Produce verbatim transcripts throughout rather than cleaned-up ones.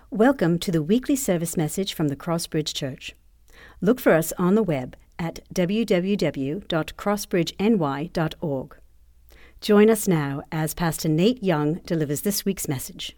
Welcome to the weekly service message from the Crossbridge Church. Look for us on the web at w w w dot crossbridge n y dot org. Join us now as Pastor Nate Young delivers this week's message.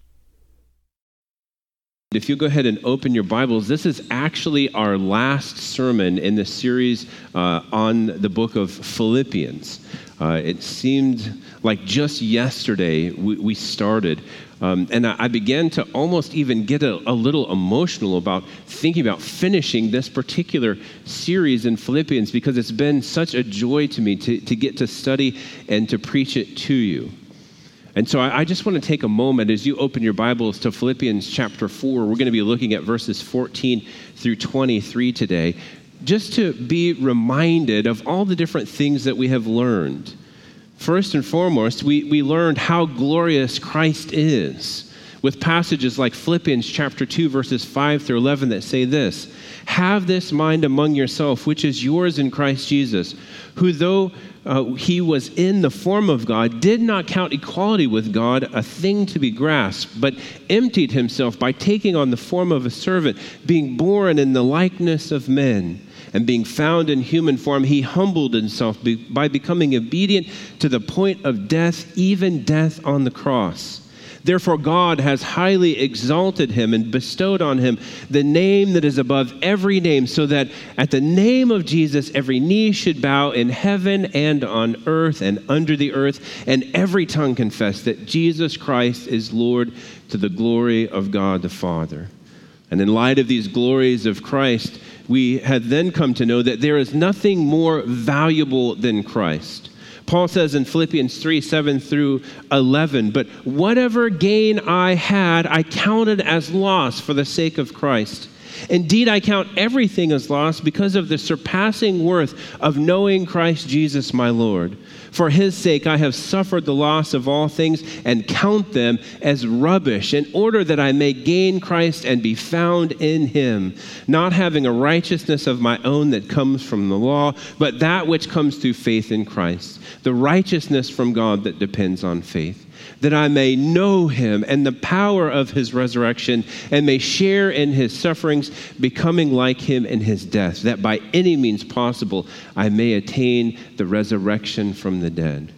If you go ahead and open your Bibles, this is actually our last sermon in the series uh, on the book of Philippians. Uh, it seemed like just yesterday we, we started, um, and I, I began to almost even get a, a little emotional about thinking about finishing this particular series in Philippians because it's been such a joy to me to, to get to study and to preach it to you. And so I just want to take a moment as you open your Bibles to Philippians chapter four. We're going to be looking at verses fourteen through twenty-three today, just to be reminded of all the different things that we have learned. First and foremost, we, we learned how glorious Christ is with passages like Philippians chapter two, verses five through eleven that say this: "Have this mind among yourself, which is yours in Christ Jesus, who though Uh, he was in the form of God, did not count equality with God a thing to be grasped, but emptied himself by taking on the form of a servant, being born in the likeness of men. And being found in human form, he humbled himself be- by becoming obedient to the point of death, even death on the cross. Therefore, God has highly exalted him and bestowed on him the name that is above every name, so that at the name of Jesus, every knee should bow in heaven and on earth and under the earth, and every tongue confess that Jesus Christ is Lord, to the glory of God the Father." And in light of these glories of Christ, we have then come to know that there is nothing more valuable than Christ. Paul says in Philippians three, seven through eleven, "But whatever gain I had, I counted as loss for the sake of Christ. Indeed, I count everything as loss because of the surpassing worth of knowing Christ Jesus my Lord. For his sake I have suffered the loss of all things and count them as rubbish, in order that I may gain Christ and be found in him, not having a righteousness of my own that comes from the law, but that which comes through faith in Christ, the righteousness from God that depends on faith, that I may know him and the power of his resurrection, and may share in his sufferings, becoming like him in his death, that by any means possible I may attain the resurrection from the dead."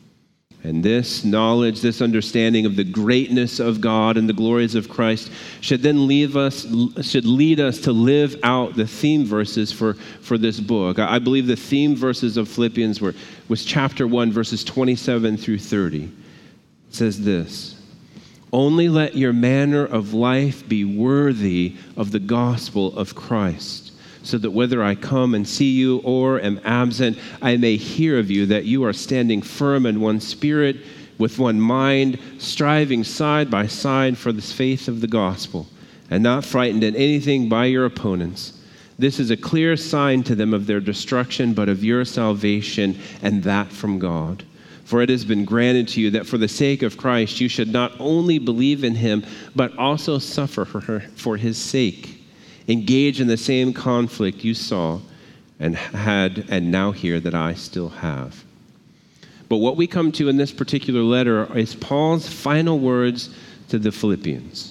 And this knowledge, this understanding of the greatness of God and the glories of Christ should then leave us, should lead us to live out the theme verses for, for this book. I believe the theme verses of Philippians were was chapter one, verses twenty-seven through thirty. It says this: "Only let your manner of life be worthy of the gospel of Christ, so that whether I come and see you or am absent, I may hear of you that you are standing firm in one spirit, with one mind, striving side by side for the faith of the gospel, and not frightened in anything by your opponents. This is a clear sign to them of their destruction, but of your salvation, and that from God. For it has been granted to you that for the sake of Christ you should not only believe in him, but also suffer for, her, for his sake. Engage in the same conflict you saw and had and now hear that I still have." But what we come to in this particular letter is Paul's final words to the Philippians.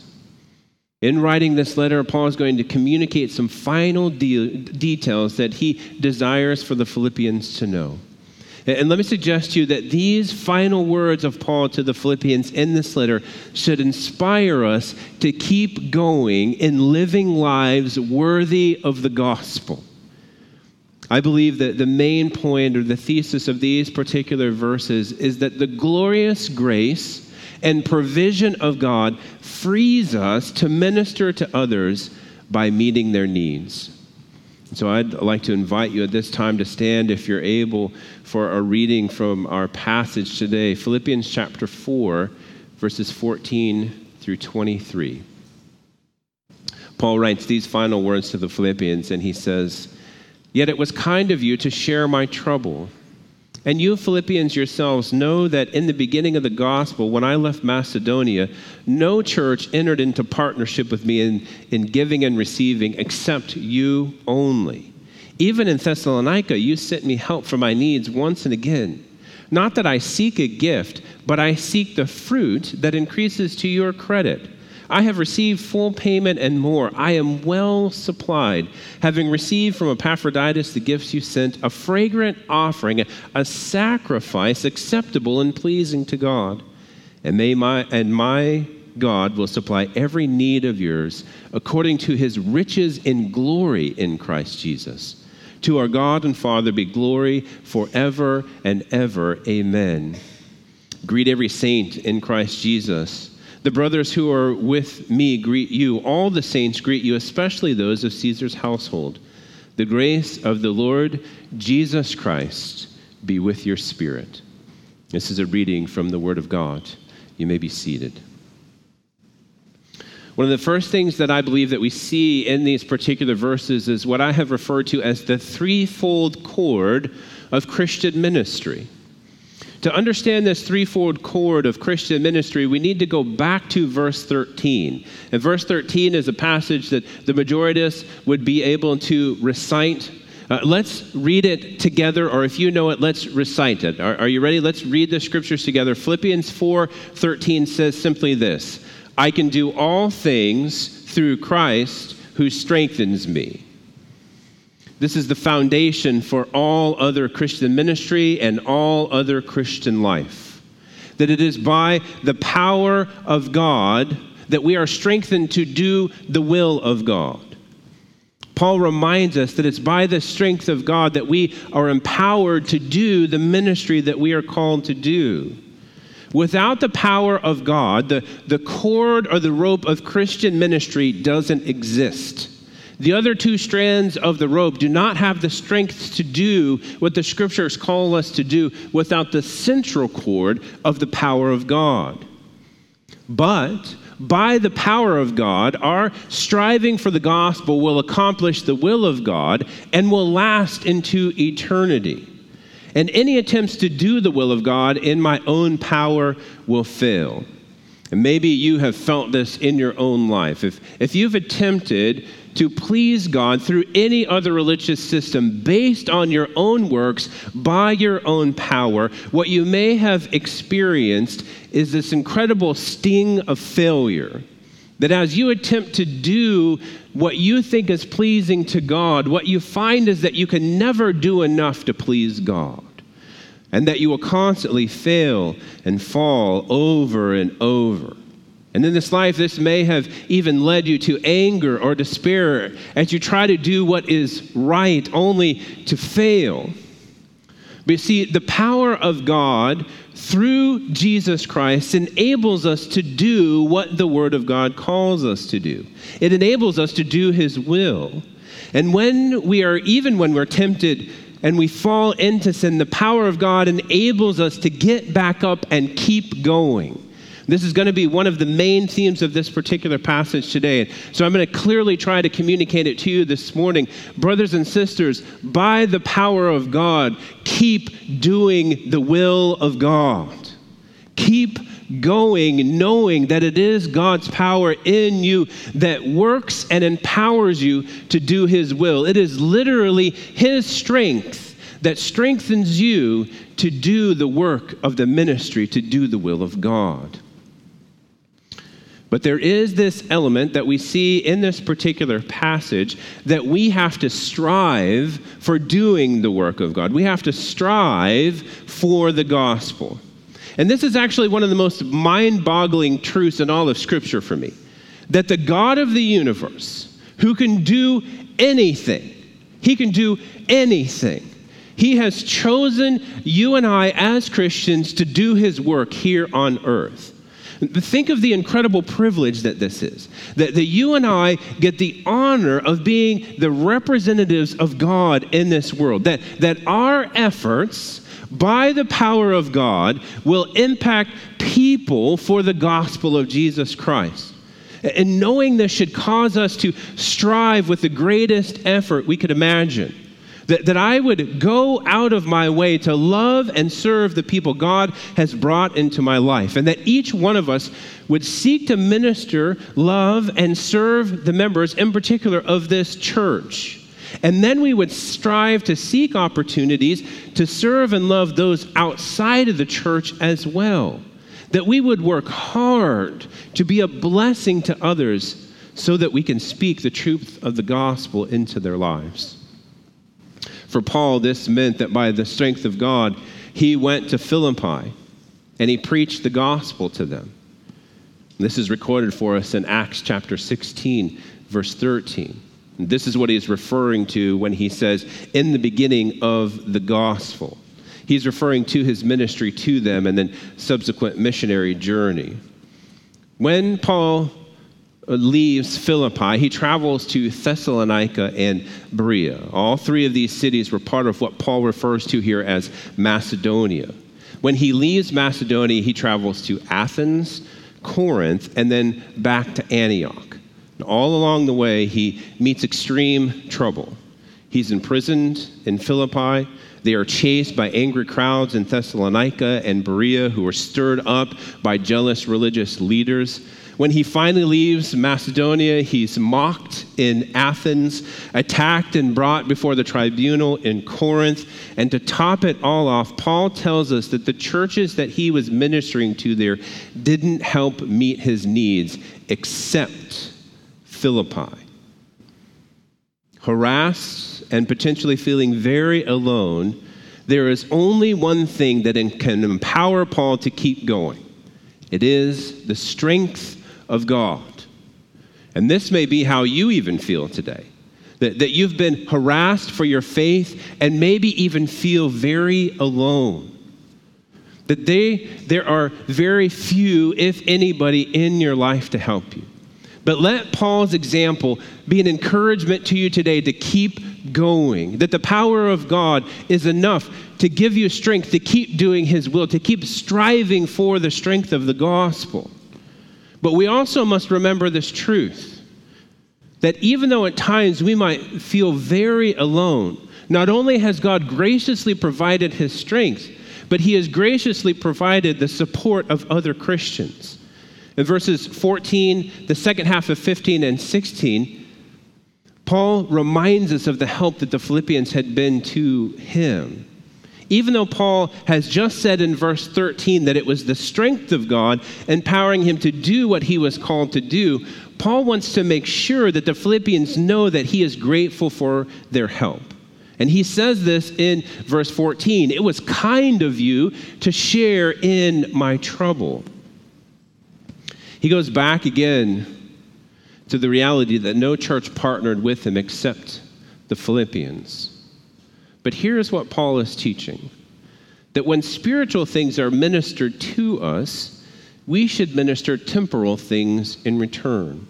In writing this letter, Paul is going to communicate some final de- details that he desires for the Philippians to know. And let me suggest to you that these final words of Paul to the Philippians in this letter should inspire us to keep going in living lives worthy of the gospel. I believe that the main point or the thesis of these particular verses is that the glorious grace and provision of God frees us to minister to others by meeting their needs. So I'd like to invite you at this time to stand, if you're able, for a reading from our passage today, Philippians chapter four, verses fourteen through twenty-three. Paul writes these final words to the Philippians, and he says, "Yet it was kind of you to share my trouble. And you Philippians yourselves know that in the beginning of the gospel, when I left Macedonia, no church entered into partnership with me in, in giving and receiving except you only. Even in Thessalonica, you sent me help for my needs once and again. Not that I seek a gift, but I seek the fruit that increases to your credit. I have received full payment and more. I am well supplied, having received from Epaphroditus the gifts you sent, a fragrant offering, a sacrifice acceptable and pleasing to God. And may my and my God will supply every need of yours according to his riches in glory in Christ Jesus. To our God and Father be glory forever and ever. Amen. Greet every saint in Christ Jesus. The brothers who are with me greet you. All the saints greet you, especially those of Caesar's household. The grace of the Lord Jesus Christ be with your spirit. This is a reading from the Word of God. You may be seated. One of the first things that I believe that we see in these particular verses is what I have referred to as the threefold cord of Christian ministry. To understand this threefold cord of Christian ministry, we need to go back to verse thirteen. And verse thirteen is a passage that the majority of us would be able to recite. Uh, let's read it together, or if you know it, let's recite it. Are, are you ready? Let's read the scriptures together. Philippians four thirteen says simply this: I can do all things through Christ who strengthens me. This is the foundation for all other Christian ministry and all other Christian life. That it is by the power of God that we are strengthened to do the will of God. Paul reminds us that it's by the strength of God that we are empowered to do the ministry that we are called to do. Without the power of God, the, the cord or the rope of Christian ministry doesn't exist. The other two strands of the rope do not have the strength to do what the scriptures call us to do without the central cord of the power of God. But by the power of God, our striving for the gospel will accomplish the will of God and will last into eternity. And any attempts to do the will of God in my own power will fail. And maybe you have felt this in your own life. If, if you've attempted to please God through any other religious system based on your own works, by your own power, what you may have experienced is this incredible sting of failure. That as you attempt to do what you think is pleasing to God, what you find is that you can never do enough to please God. And that you will constantly fail and fall over and over. And in this life, this may have even led you to anger or despair as you try to do what is right only to fail. But you see, the power of God through Jesus Christ enables us to do what the Word of God calls us to do. It enables us to do His will. And when we are, even when we're tempted and we fall into sin, the power of God enables us to get back up and keep going. This is going to be one of the main themes of this particular passage today. So I'm going to clearly try to communicate it to you this morning. Brothers and sisters, by the power of God, keep doing the will of God. Keep going, knowing that it is God's power in you that works and empowers you to do His will. It is literally His strength that strengthens you to do the work of the ministry, to do the will of God. But there is this element that we see in this particular passage that we have to strive for doing the work of God. We have to strive for the gospel. And this is actually one of the most mind-boggling truths in all of Scripture for me. That the God of the universe, who can do anything, He can do anything. He has chosen you and I as Christians to do His work here on earth. Think of the incredible privilege that this is, that, that you and I get the honor of being the representatives of God in this world, that, that our efforts by the power of God will impact people for the gospel of Jesus Christ. And knowing this should cause us to strive with the greatest effort we could imagine. That, that I would go out of my way to love and serve the people God has brought into my life. And that each one of us would seek to minister, love, and serve the members, in particular, of this church. And then we would strive to seek opportunities to serve and love those outside of the church as well. that we would work hard to be a blessing to others so that we can speak the truth of the gospel into their lives. For Paul, this meant that by the strength of God, he went to Philippi and he preached the gospel to them. This is recorded for us in Acts chapter sixteen, verse thirteen. And this is what he's referring to when he says, in the beginning of the gospel. He's referring to his ministry to them and then subsequent missionary journey. When Paul leaves Philippi, he travels to Thessalonica and Berea. All three of these cities were part of what Paul refers to here as Macedonia. When he leaves Macedonia, he travels to Athens, Corinth, and then back to Antioch. And all along the way, he meets extreme trouble. He's imprisoned in Philippi. They are chased by angry crowds in Thessalonica and Berea who are stirred up by jealous religious leaders. When he finally leaves Macedonia, he's mocked in Athens, attacked and brought before the tribunal in Corinth. And to top it all off, Paul tells us that the churches that he was ministering to there didn't help meet his needs except Philippi. Harassed and potentially feeling very alone, there is only one thing that can empower Paul to keep going. It is the strength of God. And this may be how you even feel today, that, that you've been harassed for your faith and maybe even feel very alone. That they, there are very few, if anybody, in your life to help you. But let Paul's example be an encouragement to you today to keep going, that the power of God is enough to give you strength to keep doing his will, to keep striving for the strength of the gospel. But we also must remember this truth, that even though at times we might feel very alone, not only has God graciously provided his strength, but he has graciously provided the support of other Christians. In verses fourteen, the second half of fifteen and sixteen, Paul reminds us of the help that the Philippians had been to him. Even though Paul has just said in verse thirteen that it was the strength of God empowering him to do what he was called to do, Paul wants to make sure that the Philippians know that he is grateful for their help. And he says this in verse fourteen, "It was kind of you to share in my trouble." He goes back again to the reality that no church partnered with him except the Philippians. But here's what Paul is teaching, that when spiritual things are ministered to us, we should minister temporal things in return.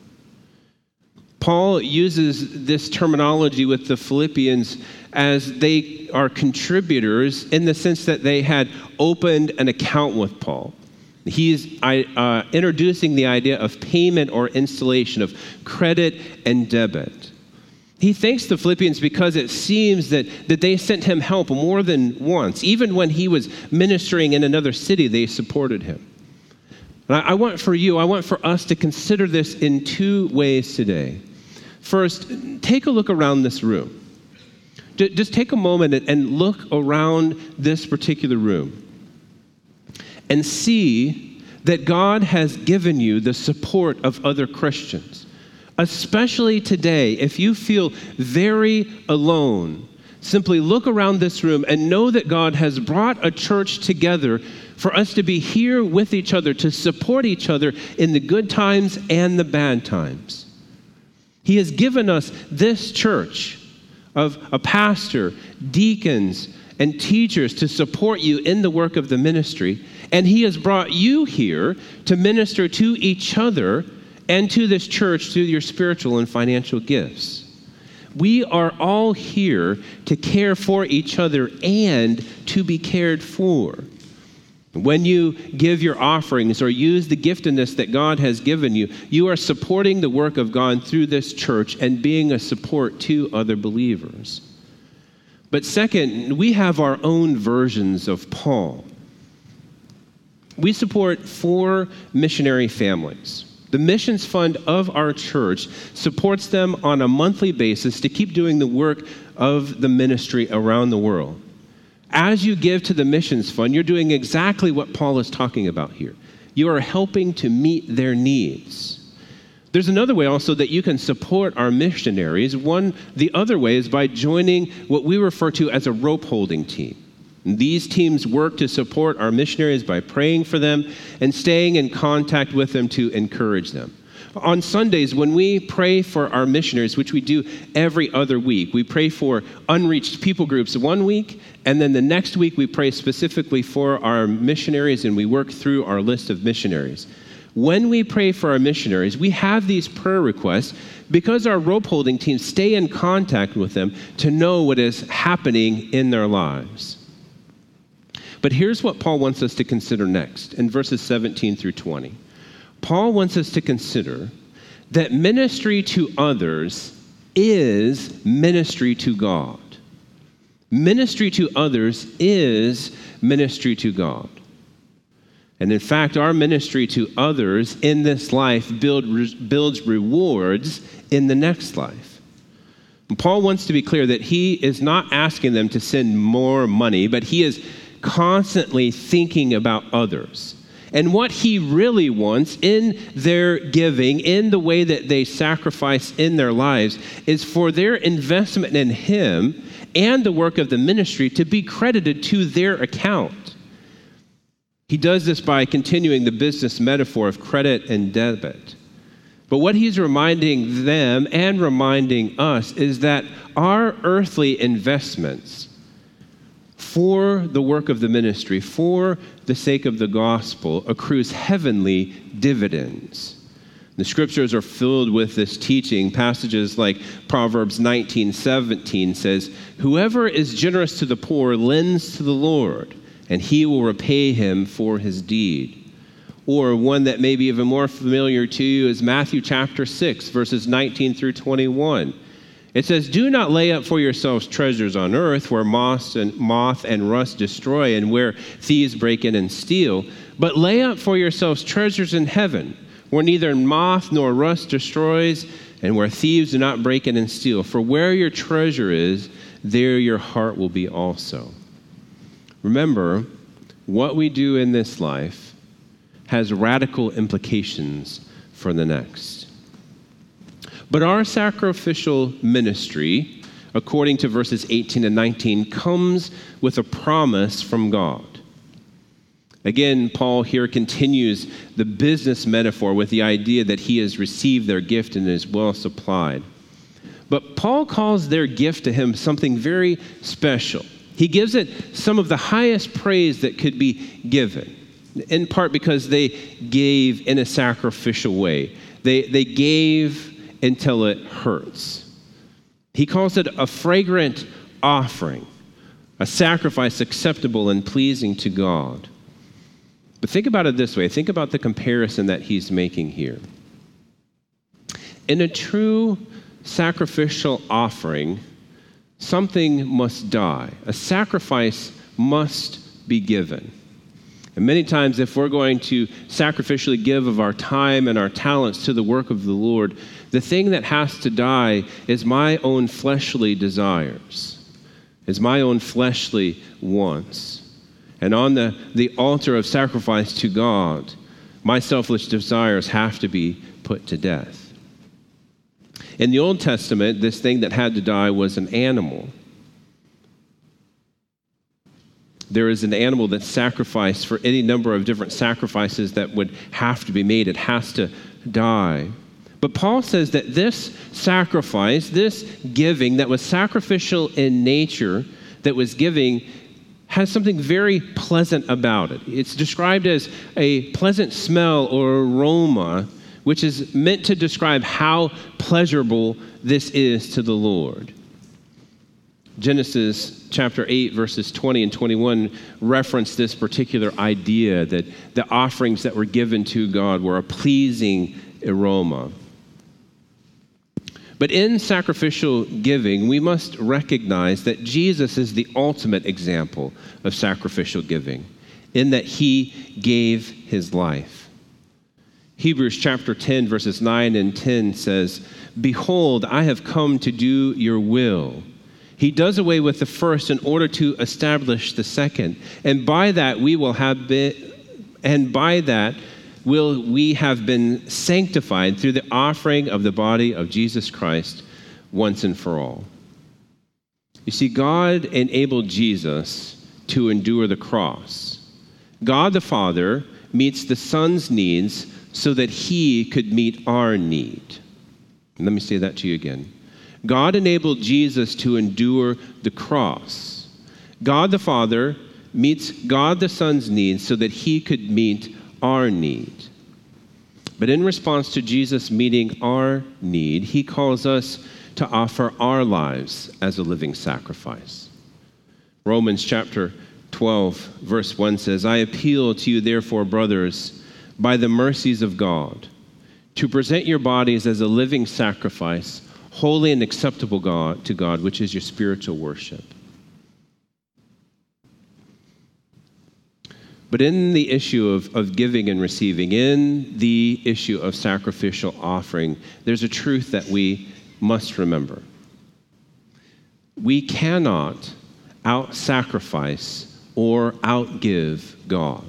Paul uses this terminology with the Philippians as they are contributors in the sense that they had opened an account with Paul. He's uh, introducing the idea of payment or installation, of credit and debit. He thanks the Philippians because it seems that, that they sent him help more than once. Even when he was ministering in another city, they supported him. And I, I want for you, I want for us to consider this in two ways today. First, take a look around this room. D- just take a moment and, and look around this particular room and see that God has given you the support of other Christians. Especially today, if you feel very alone, simply look around this room and know that God has brought a church together for us to be here with each other, to support each other in the good times and the bad times. He has given us this church of a pastor, deacons, and teachers to support you in the work of the ministry. And he has brought you here to minister to each other and to this church through your spiritual and financial gifts. We are all here to care for each other and to be cared for. When you give your offerings or use the giftedness that God has given you, you are supporting the work of God through this church and being a support to other believers. But second, we have our own versions of Paul. We support four missionary families. The missions fund of our church supports them on a monthly basis to keep doing the work of the ministry around the world. As you give to the missions fund, you're doing exactly what Paul is talking about here. You are helping to meet their needs. There's another way also that you can support our missionaries. One, the other way is by joining what we refer to as a rope holding team. And these teams work to support our missionaries by praying for them and staying in contact with them to encourage them. On Sundays, when we pray for our missionaries, which we do every other week, we pray for unreached people groups one week, and then the next week we pray specifically for our missionaries, and we work through our list of missionaries. When we pray for our missionaries, we have these prayer requests because our rope holding teams stay in contact with them to know what is happening in their lives. But here's what Paul wants us to consider next in verses seventeen through twenty. Paul wants us to consider that ministry to others is ministry to God. Ministry to others is ministry to God. And in fact, our ministry to others in this life build, builds rewards in the next life. And Paul wants to be clear that he is not asking them to send more money, but he is constantly thinking about others. And what he really wants in their giving, in the way that they sacrifice in their lives, is for their investment in him and the work of the ministry to be credited to their account. He does this by continuing the business metaphor of credit and debit. But what he's reminding them and reminding us is that our earthly investments for the work of the ministry, for the sake of the gospel, accrues heavenly dividends. The scriptures are filled with this teaching. Passages like Proverbs nineteen seventeen says, "Whoever is generous to the poor lends to the Lord, and he will repay him for his deed." Or one that may be even more familiar to you is Matthew chapter six, verses nineteen through twenty-one. It says, "Do not lay up for yourselves treasures on earth where moth and, moth and rust destroy and where thieves break in and steal, but lay up for yourselves treasures in heaven where neither moth nor rust destroys and where thieves do not break in and steal. For where your treasure is, there your heart will be also." Remember, what we do in this life has radical implications for the next. But our sacrificial ministry, according to verses eighteen and nineteen, comes with a promise from God. Again, Paul here continues the business metaphor with the idea that he has received their gift and is well supplied. But Paul calls their gift to him something very special. He gives it some of the highest praise that could be given, in part because they gave in a sacrificial way. They, they gave until it hurts. He calls it a fragrant offering, a sacrifice acceptable and pleasing to God. But think about it this way. Think about the comparison that he's making here. In a true sacrificial offering, something must die. A sacrifice must be given. And many times, if we're going to sacrificially give of our time and our talents to the work of the Lord, the thing that has to die is my own fleshly desires, is my own fleshly wants. And on the, the altar of sacrifice to God, my selfish desires have to be put to death. In the Old Testament, this thing that had to die was an animal. There is an animal that's sacrificed for any number of different sacrifices that would have to be made. It has to die. But Paul says that this sacrifice, this giving that was sacrificial in nature, that was giving, has something very pleasant about it. It's described as a pleasant smell or aroma, which is meant to describe how pleasurable this is to the Lord. Genesis chapter eight, verses twenty and twenty-one reference this particular idea that the offerings that were given to God were a pleasing aroma. But in sacrificial giving, we must recognize that Jesus is the ultimate example of sacrificial giving, in that he gave his life. Hebrews chapter ten, verses nine and ten says, "Behold, I have come to do your will." He does away with the first in order to establish the second. And by that we will have been, and by that will we have been sanctified through the offering of the body of Jesus Christ once and for all. You see, God enabled Jesus to endure the cross. God the Father meets the Son's needs so that he could meet our need. And let me say that to you again. God enabled Jesus to endure the cross. God the Father meets God the Son's needs so that he could meet our need. But in response to Jesus meeting our need, he calls us to offer our lives as a living sacrifice. Romans chapter twelve, verse one says, I appeal to you, therefore, brothers, by the mercies of God, to present your bodies as a living sacrifice, holy and acceptable God, to God, which is your spiritual worship. But in the issue of, of giving and receiving, in the issue of sacrificial offering, there's a truth that we must remember. We cannot out-sacrifice or outgive God.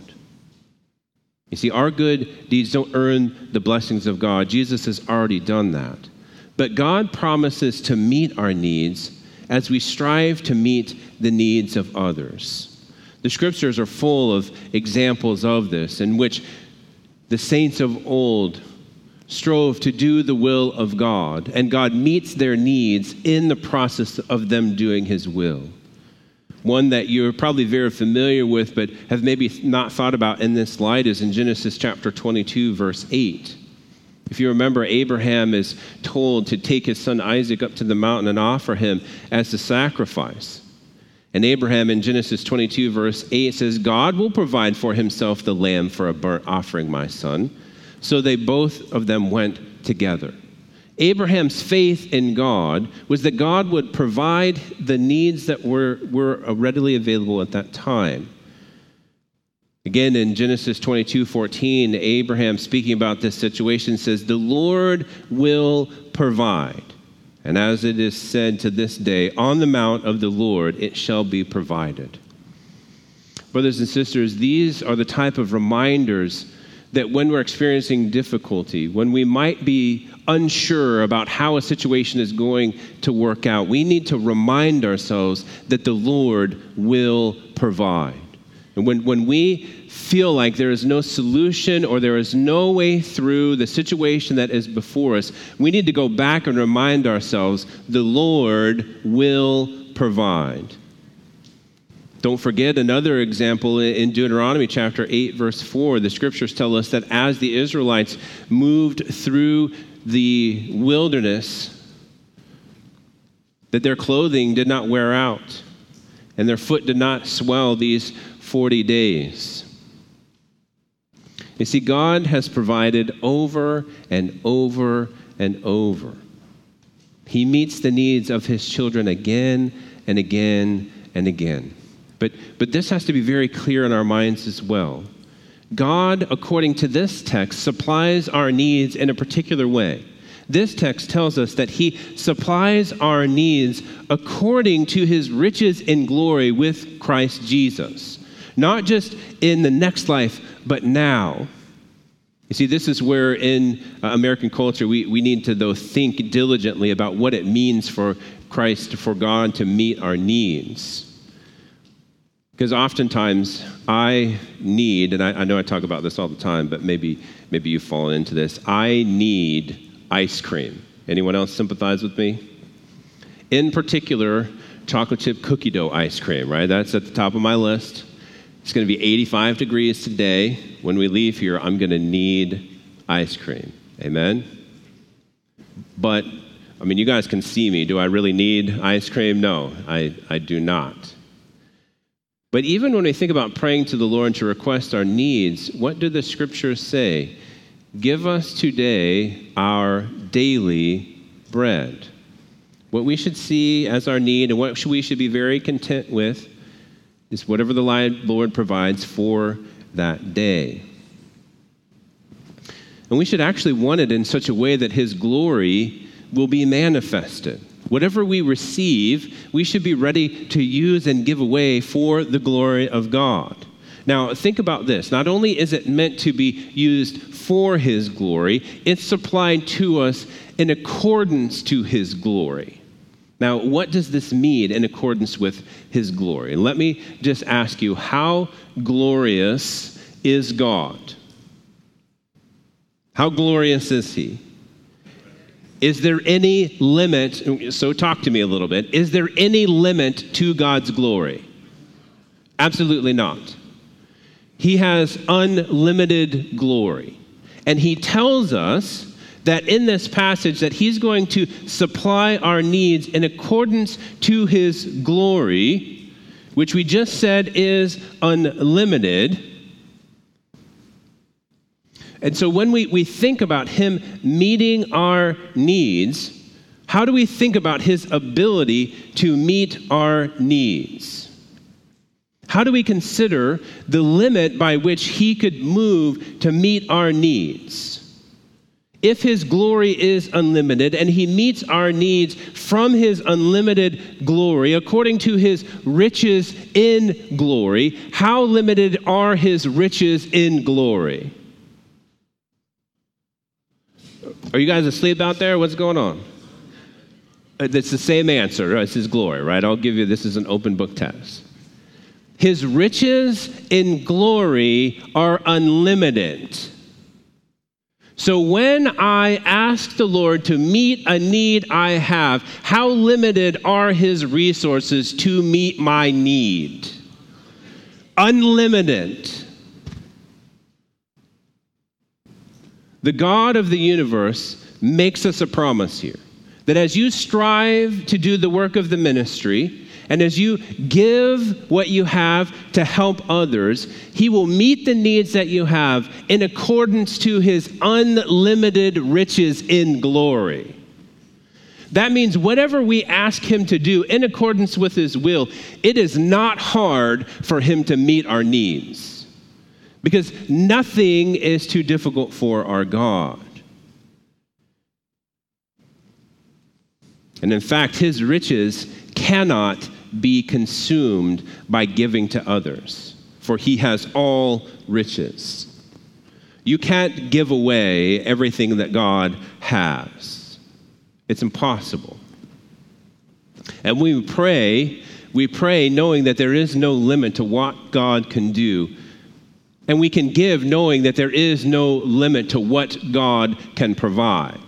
You see, our good deeds don't earn the blessings of God. Jesus has already done that. But God promises to meet our needs as we strive to meet the needs of others. The scriptures are full of examples of this, in which the saints of old strove to do the will of God, and God meets their needs in the process of them doing his will. One that you're probably very familiar with, but have maybe not thought about in this light, is in Genesis chapter twenty-two, verse eight. If you remember, Abraham is told to take his son Isaac up to the mountain and offer him as a sacrifice. And Abraham in Genesis twenty-two, verse eight says, God will provide for himself the lamb for a burnt offering, my son. So they both of them went together. Abraham's faith in God was that God would provide the needs that were, were readily available at that time. Again, in Genesis twenty-two fourteen, Abraham, speaking about this situation, says, the Lord will provide. And as it is said to this day, on the mount of the Lord it shall be provided. Brothers and sisters, these are the type of reminders that when we're experiencing difficulty, when we might be unsure about how a situation is going to work out, we need to remind ourselves that the Lord will provide. And when, when we feel like there is no solution or there is no way through the situation that is before us, we need to go back and remind ourselves the Lord will provide. Don't forget another example in Deuteronomy chapter eight, verse four. The scriptures tell us that as the Israelites moved through the wilderness, that their clothing did not wear out and their foot did not swell these forty days. You see, God has provided over and over and over. He meets the needs of his children again and again and again. But, but this has to be very clear in our minds as well. God, according to this text, supplies our needs in a particular way. This text tells us that he supplies our needs according to his riches in glory with Christ Jesus. Not just in the next life, but now. You see, this is where in uh, American culture we, we need to, though, think diligently about what it means for Christ, for God to meet our needs. Because oftentimes I need, and I, I know I talk about this all the time, but maybe maybe you've fallen into this, I need ice cream. Anyone else sympathize with me? In particular, chocolate chip cookie dough ice cream, right? That's at the top of my list. It's going to be eighty-five degrees today. When we leave here, I'm going to need ice cream. Amen? But, I mean, you guys can see me. Do I really need ice cream? No, I, I do not. But even when we think about praying to the Lord to request our needs, what do the scriptures say? Give us today our daily bread. What we should see as our need and what we should be very content with is whatever the Lord provides for that day. And we should actually want it in such a way that his glory will be manifested. Whatever we receive, we should be ready to use and give away for the glory of God. Now, think about this. Not only is it meant to be used for his glory, it's supplied to us in accordance to his glory. Now, what does this mean in accordance with his glory? Let me just ask you, how glorious is God? How glorious is he? Is there any limit? So talk to me a little bit. Is there any limit to God's glory? Absolutely not. He has unlimited glory. And he tells us that in this passage that he's going to supply our needs in accordance to his glory, which we just said is unlimited. And so when we, we think about him meeting our needs, how do we think about his ability to meet our needs? How do we consider the limit by which he could move to meet our needs? If his glory is unlimited and he meets our needs from his unlimited glory, according to his riches in glory, how limited are his riches in glory? Are you guys asleep out there? What's going on? It's the same answer. It's his glory, right? I'll give you, this is an open book test. His riches in glory are unlimited. So when I ask the Lord to meet a need I have, how limited are his resources to meet my need? Unlimited. The God of the universe makes us a promise here, that as you strive to do the work of the ministry, and as you give what you have to help others, he will meet the needs that you have in accordance to his unlimited riches in glory. That means whatever we ask him to do in accordance with his will, it is not hard for him to meet our needs, because nothing is too difficult for our God. And in fact, his riches cannot be consumed by giving to others, for he has all riches. You can't give away everything that God has. It's impossible. And we pray, we pray knowing that there is no limit to what God can do. And we can give knowing that there is no limit to what God can provide.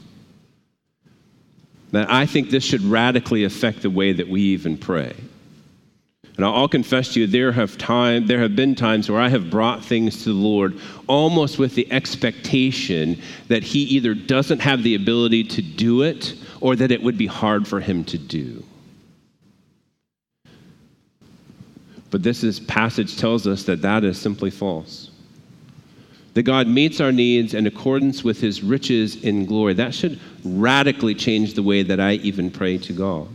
That I think this should radically affect the way that we even pray. And I'll confess to you, there have time, there have been times where I have brought things to the Lord almost with the expectation that he either doesn't have the ability to do it or that it would be hard for him to do. But this is, passage tells us that that is simply false. That God meets our needs in accordance with his riches in glory. That should radically change the way that I even pray to God.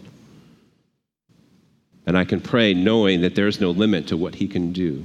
And I can pray knowing that there's no limit to what he can do.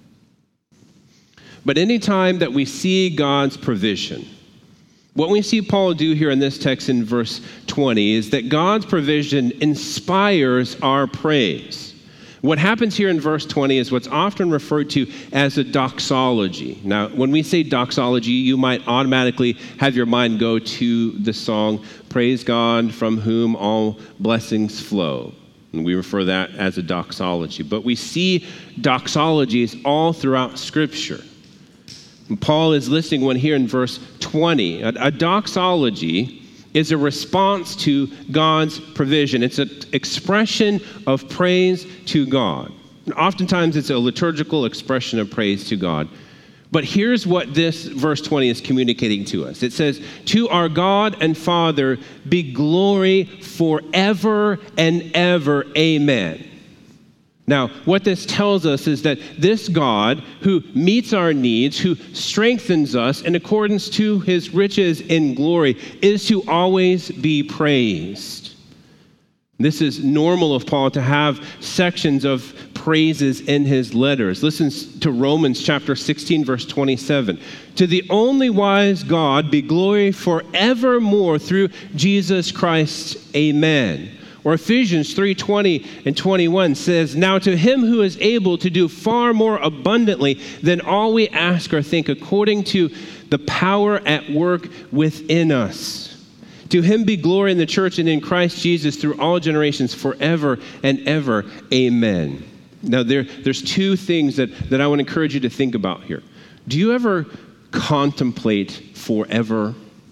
But anytime that we see God's provision, what we see Paul do here in this text in verse twenty is that God's provision inspires our praise. What happens here in verse twenty is what's often referred to as a doxology. Now, when we say doxology, you might automatically have your mind go to the song, "Praise God from whom all blessings flow." And we refer that as a doxology. But we see doxologies all throughout Scripture. And Paul is listing one here in verse twenty. A, a doxology is a response to God's provision. It's an expression of praise to God. And oftentimes it's a liturgical expression of praise to God. But here's what this verse twenty is communicating to us. It says, "To our God and Father be glory forever and ever. Amen." Now, what this tells us is that this God who meets our needs, who strengthens us in accordance to his riches in glory, is to always be praised. This is normal of Paul to have sections of praises in his letters. Listen to Romans chapter sixteen, verse twenty-seven. "To the only wise God be glory forevermore through Jesus Christ. Amen." Or Ephesians three twenty and twenty-one says, "Now to him who is able to do far more abundantly than all we ask or think, according to the power at work within us. To him be glory in the church and in Christ Jesus through all generations, forever and ever. Amen." Now, there, there's two things that, that I want to encourage you to think about here. Do you ever contemplate forever?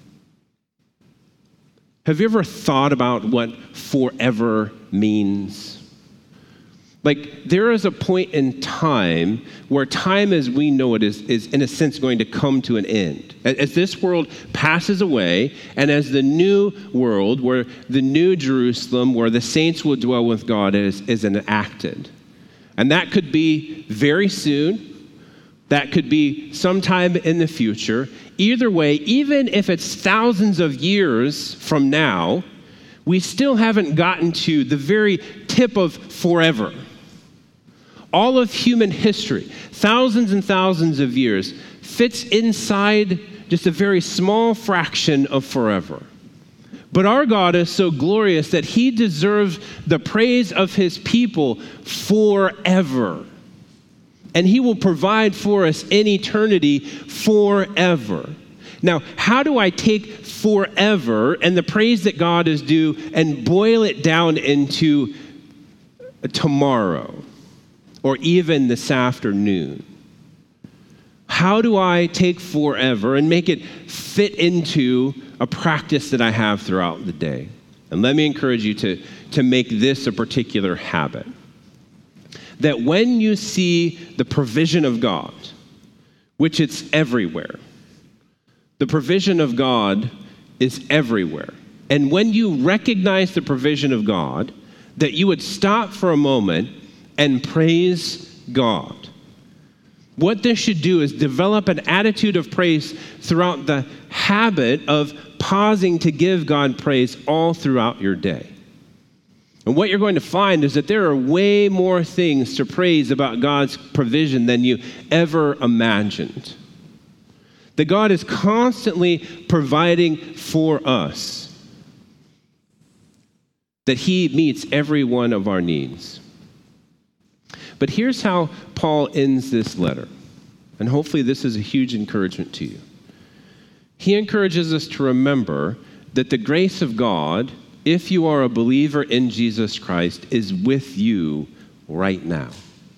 Have you ever thought about what forever means? Like, there is a point in time where time as we know it is, is in a sense going to come to an end. As this world passes away, and as the new world, where the new Jerusalem, where the saints will dwell with God, is, is enacted. And that could be very soon. That could be sometime in the future. Either way, even if it's thousands of years from now, we still haven't gotten to the very tip of forever. All of human history, thousands and thousands of years, fits inside just a very small fraction of forever. But our God is so glorious that he deserves the praise of his people forever. And he will provide for us in eternity forever. Now, how do I take forever and the praise that God is due and boil it down into tomorrow or even this afternoon? How do I take forever and make it fit into a practice that I have throughout the day? And let me encourage you to, to make this a particular habit. That when you see the provision of God, which it's everywhere, the provision of God is everywhere. And when you recognize the provision of God, that you would stop for a moment and praise God. What this should do is develop an attitude of praise throughout the habit of pausing to give God praise all throughout your day. And what you're going to find is that there are way more things to praise about God's provision than you ever imagined. That God is constantly providing for us. That he meets every one of our needs. But here's how Paul ends this letter. And hopefully this is a huge encouragement to you. He encourages us to remember that the grace of God, if you are a believer in Jesus Christ, is with you right now.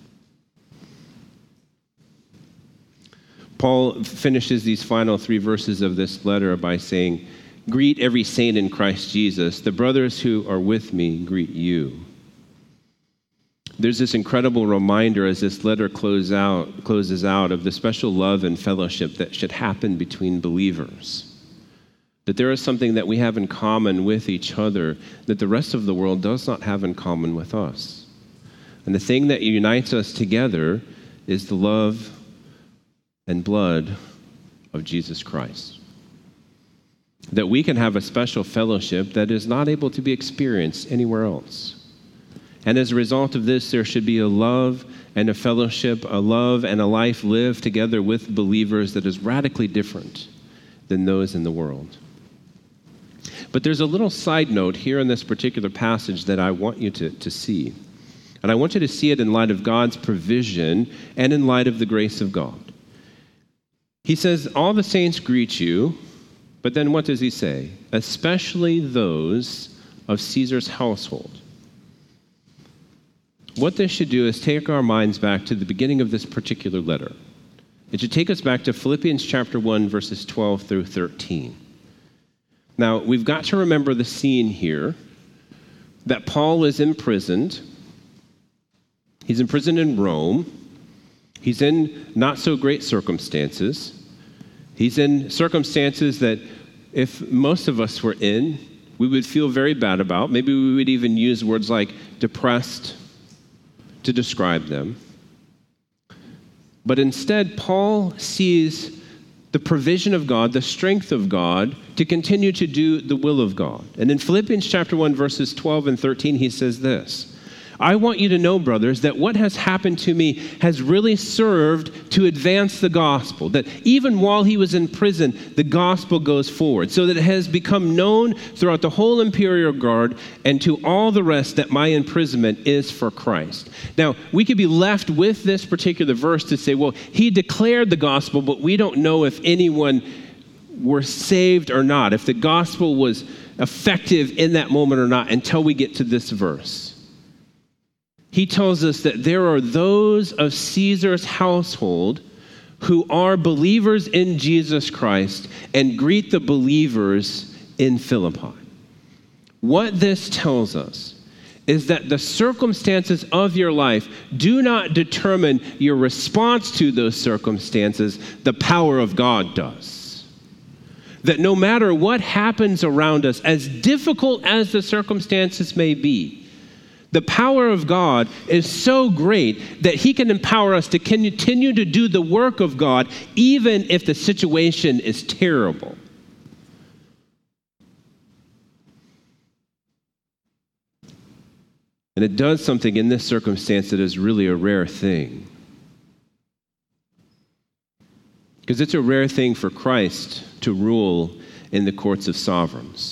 Paul finishes these final three verses of this letter by saying, "Greet every saint in Christ Jesus. The brothers who are with me greet you." There's this incredible reminder as this letter close out, closes out of the special love and fellowship that should happen between believers. That there is something that we have in common with each other that the rest of the world does not have in common with us. And the thing that unites us together is the love and blood of Jesus Christ. That we can have a special fellowship that is not able to be experienced anywhere else. And as a result of this, there should be a love and a fellowship, a love and a life lived together with believers that is radically different than those in the world. But there's a little side note here in this particular passage that I want you to, to see. And I want you to see it in light of God's provision and in light of the grace of God. He says, all the saints greet you, but then what does he say? Especially those of Caesar's household. What this should do is take our minds back to the beginning of this particular letter. It should take us back to Philippians chapter one, verses twelve through thirteen. Now, we've got to remember the scene here that Paul is imprisoned. He's imprisoned in Rome. He's in not so great circumstances. He's in circumstances that if most of us were in, we would feel very bad about. Maybe we would even use words like depressed to describe them. But instead, Paul sees the provision of God, the strength of God to continue to do the will of God. And in Philippians chapter one, verses twelve and thirteen, he says this, I want you to know, brothers, that what has happened to me has really served to advance the gospel, that even while he was in prison, the gospel goes forward, so that it has become known throughout the whole imperial guard and to all the rest that my imprisonment is for Christ. Now, we could be left with this particular verse to say, well, he declared the gospel, but we don't know if anyone were saved or not, if the gospel was effective in that moment or not, until we get to this verse. He tells us that there are those of Caesar's household who are believers in Jesus Christ and greet the believers in Philippi. What this tells us is that the circumstances of your life do not determine your response to those circumstances. The power of God does. That no matter what happens around us, as difficult as the circumstances may be, the power of God is so great that he can empower us to continue to do the work of God, even if the situation is terrible. And it does something in this circumstance that is really a rare thing. Because it's a rare thing for Christ to rule in the courts of sovereigns.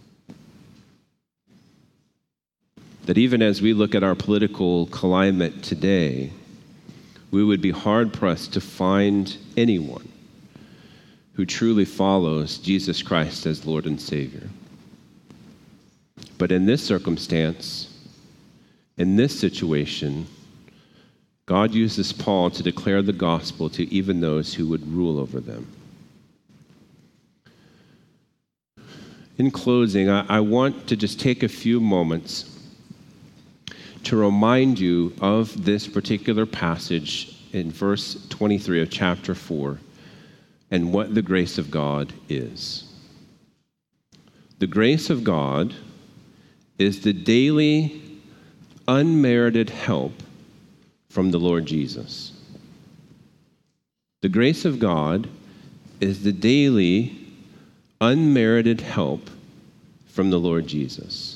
That even as we look at our political climate today, we would be hard-pressed to find anyone who truly follows Jesus Christ as Lord and Savior. But in this circumstance, in this situation, God uses Paul to declare the gospel to even those who would rule over them. In closing, I, I want to just take a few moments to remind you of this particular passage in verse twenty-three of chapter four and what the grace of God is. The grace of God is the daily, unmerited help from the Lord Jesus. The grace of God is the daily, unmerited help from the Lord Jesus.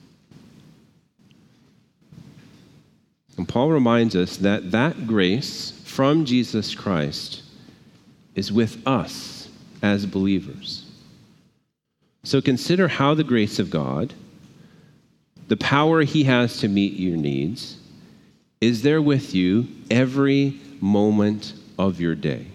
And Paul reminds us that that grace from Jesus Christ is with us as believers. So consider how the grace of God, the power he has to meet your needs, is there with you every moment of your day.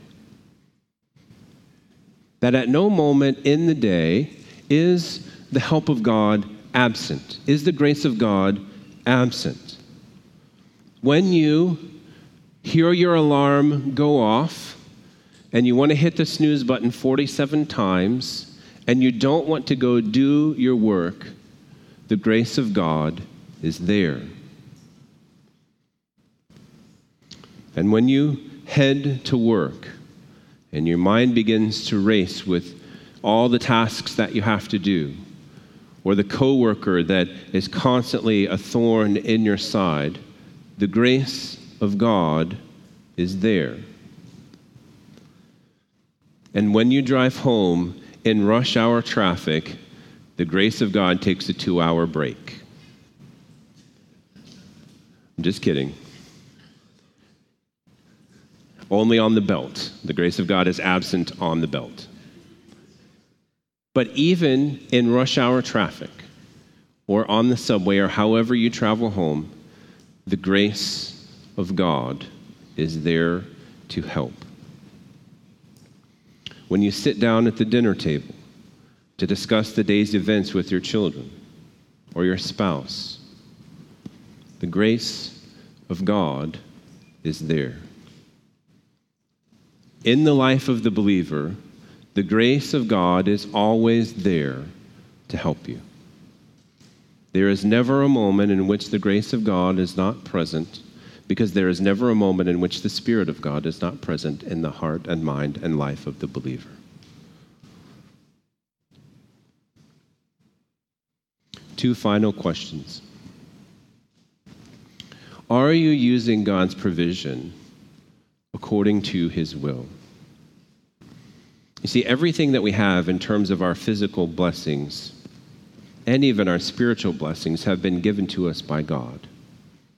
That at no moment in the day is the help of God absent, is the grace of God absent. When you hear your alarm go off and you want to hit the snooze button forty-seven times and you don't want to go do your work, the grace of God is there. And when you head to work and your mind begins to race with all the tasks that you have to do, or the coworker that is constantly a thorn in your side, the grace of God is there. And when you drive home in rush hour traffic, the grace of God takes a two-hour break. I'm just kidding. Only on the belt. The grace of God is absent on the belt. But even in rush hour traffic, or on the subway, or however you travel home, the grace of God is there to help. When you sit down at the dinner table to discuss the day's events with your children or your spouse, the grace of God is there. In the life of the believer, the grace of God is always there to help you. There is never a moment in which the grace of God is not present, because there is never a moment in which the Spirit of God is not present in the heart and mind and life of the believer. Two final questions. Are you using God's provision according to his will? You see, everything that we have in terms of our physical blessings and even our spiritual blessings have been given to us by God.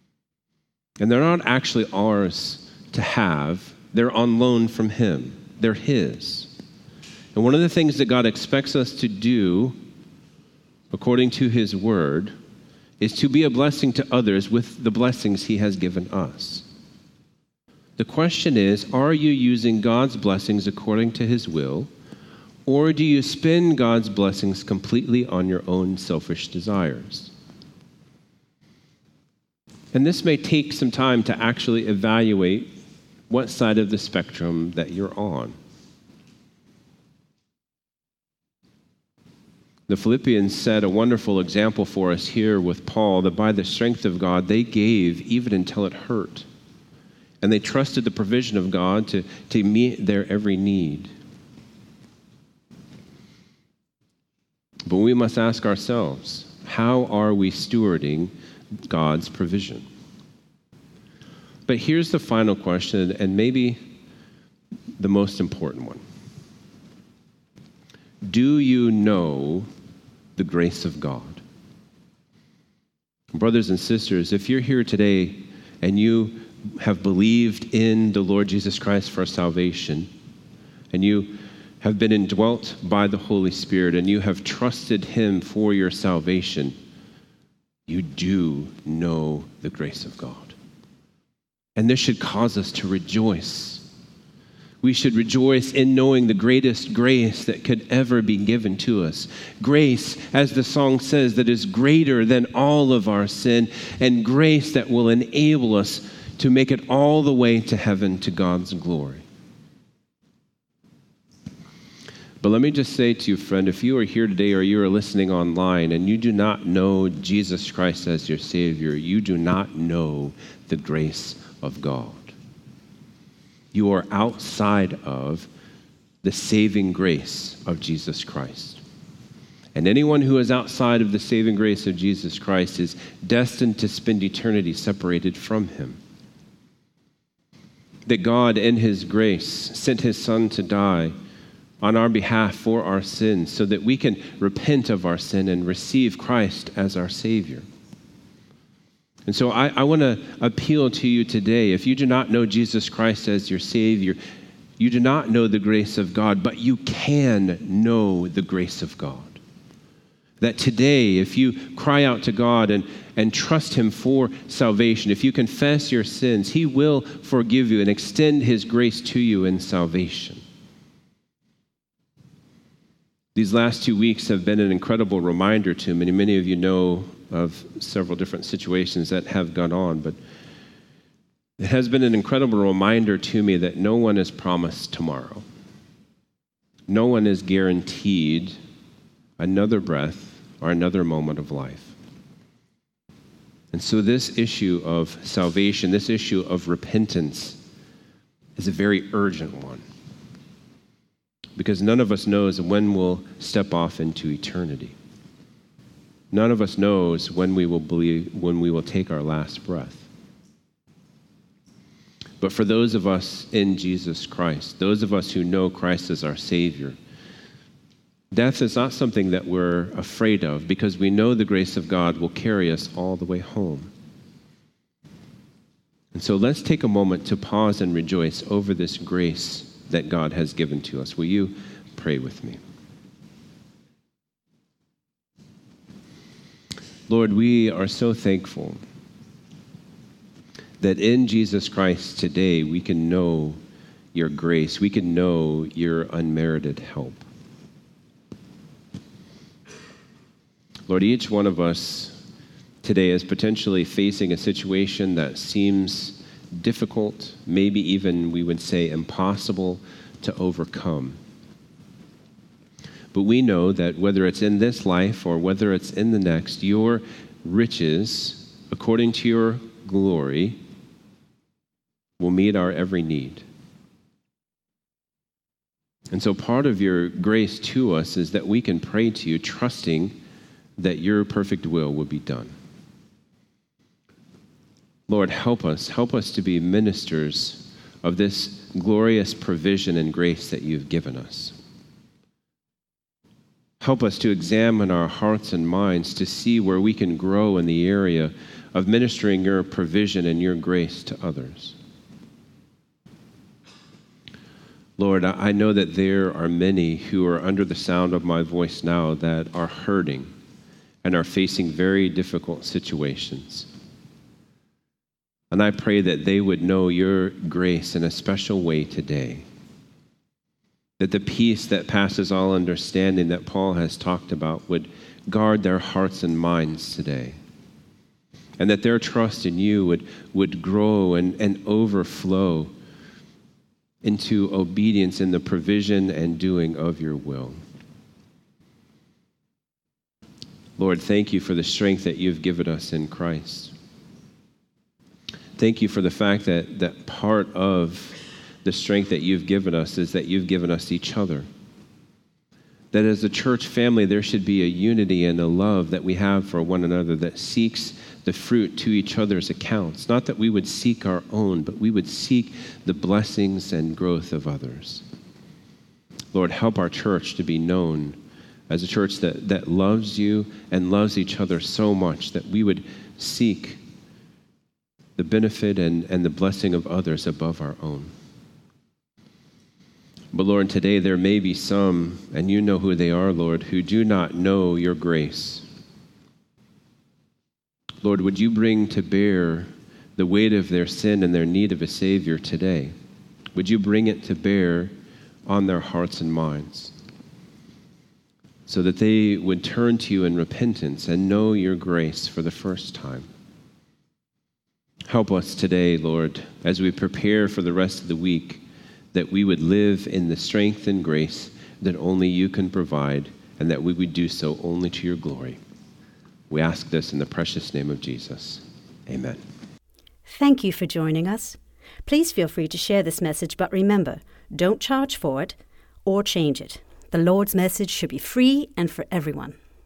And they're not actually ours to have. They're on loan from him. They're his. And one of the things that God expects us to do, according to his word, is to be a blessing to others with the blessings he has given us. The question is, are you using God's blessings according to his will, or do you spend God's blessings completely on your own selfish desires? And this may take some time to actually evaluate what side of the spectrum that you're on. The Philippians set a wonderful example for us here with Paul, that by the strength of God, they gave even until it hurt. And they trusted the provision of God to, to meet their every need. But we must ask ourselves, how are we stewarding God's provision? But here's the final question, and maybe the most important one. Do you know the grace of God? Brothers and sisters, if you're here today and you have believed in the Lord Jesus Christ for salvation, and you have been indwelt by the Holy Spirit, and you have trusted him for your salvation, you do know the grace of God. And this should cause us to rejoice. We should rejoice in knowing the greatest grace that could ever be given to us. Grace, as the song says, that is greater than all of our sin, and grace that will enable us to make it all the way to heaven to God's glory. But let me just say to you, friend, if you are here today or you are listening online and you do not know Jesus Christ as your Savior, you do not know the grace of God. You are outside of the saving grace of Jesus Christ. And anyone who is outside of the saving grace of Jesus Christ is destined to spend eternity separated from him. That God, in his grace, sent his Son to die on our behalf for our sins so that we can repent of our sin and receive Christ as our Savior. And so I, I want to appeal to you today. If you do not know Jesus Christ as your Savior, you do not know the grace of God, but you can know the grace of God. That today, if you cry out to God and, and trust him for salvation, if you confess your sins, he will forgive you and extend his grace to you in salvation. These last two weeks have been an incredible reminder to many. Many of you know of several different situations that have gone on, but it has been an incredible reminder to me that no one is promised tomorrow. No one is guaranteed another breath or another moment of life. And so this issue of salvation, this issue of repentance, is a very urgent one. Because none of us knows when we'll step off into eternity. None of us knows when we will believe, when we will take our last breath. But for those of us in Jesus Christ, those of us who know Christ as our Savior, death is not something that we're afraid of, because we know the grace of God will carry us all the way home. And so let's take a moment to pause and rejoice over this grace that God has given to us. Will you pray with me? Lord, we are so thankful that in Jesus Christ today we can know your grace. We can know your unmerited help. Lord, each one of us today is potentially facing a situation that seems difficult, maybe even we would say impossible to overcome. But we know that whether it's in this life or whether it's in the next, your riches, according to your glory, will meet our every need. And so part of your grace to us is that we can pray to you, trusting that your perfect will will be done. Lord, help us. Help us to be ministers of this glorious provision and grace that you've given us. Help us to examine our hearts and minds to see where we can grow in the area of ministering your provision and your grace to others. Lord, I know that there are many who are under the sound of my voice now that are hurting and are facing very difficult situations. And I pray that they would know your grace in a special way today. That the peace that passes all understanding that Paul has talked about would guard their hearts and minds today. And that their trust in you would, would grow and, and overflow into obedience in the provision and doing of your will. Lord, thank you for the strength that you've given us in Christ. Thank you for the fact that, that part of the strength that you've given us is that you've given us each other. That as a church family, there should be a unity and a love that we have for one another that seeks the fruit to each other's accounts. Not that we would seek our own, but we would seek the blessings and growth of others. Lord, help our church to be known as a church that, that loves you and loves each other so much that we would seek the benefit and, and the blessing of others above our own. But Lord, today there may be some, and you know who they are, Lord, who do not know your grace. Lord, would you bring to bear the weight of their sin and their need of a Savior today? Would you bring it to bear on their hearts and minds so that they would turn to you in repentance and know your grace for the first time? Help us today, Lord, as we prepare for the rest of the week, that we would live in the strength and grace that only you can provide, and that we would do so only to your glory. We ask this in the precious name of Jesus. Amen. Thank you for joining us. Please feel free to share this message, but remember, don't charge for it or change it. The Lord's message should be free and for everyone.